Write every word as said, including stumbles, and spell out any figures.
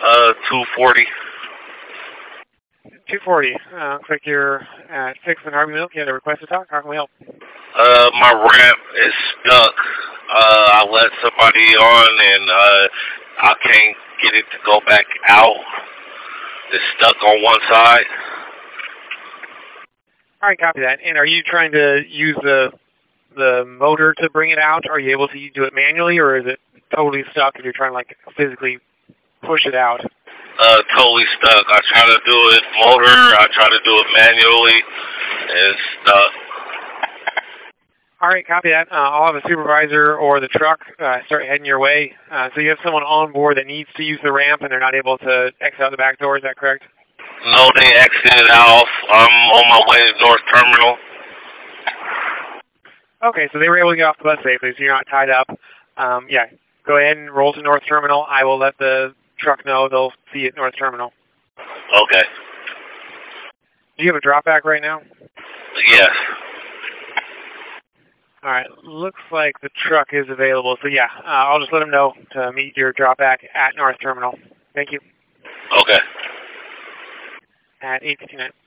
Uh, two forty. two forty. Uh, looks like you're at sixth and Harvey Milk. You had a request to talk. How can we help? Uh, my ramp is stuck. Uh, I let somebody on and, uh, I can't get it to go back out. It's stuck on one side. All right, copy that. And are you trying to use the the motor to bring it out? Are you able to do it manually, or is it totally stuck if you're trying to, like, physically push it out? Uh, totally stuck. I try to do it motor, I try to do it manually, and it's stuck. All right, copy that. Uh, I'll have a supervisor or the truck uh, start heading your way. Uh, so you have someone on board that needs to use the ramp, and they're not able to exit out the back door. Is that correct? No, they exited off. I'm on my way to North Terminal. Okay, so they were able to get off the bus safely, so you're not tied up. Um, yeah, go ahead and roll to North Terminal. I will let the truck know. They'll see you at North Terminal. Okay. Do you have a drop back right now? Yes. All right, looks like the truck is available. So yeah, uh, I'll just let them know to meet your drop back at North Terminal. Thank you. Okay. At eight fifty-nine.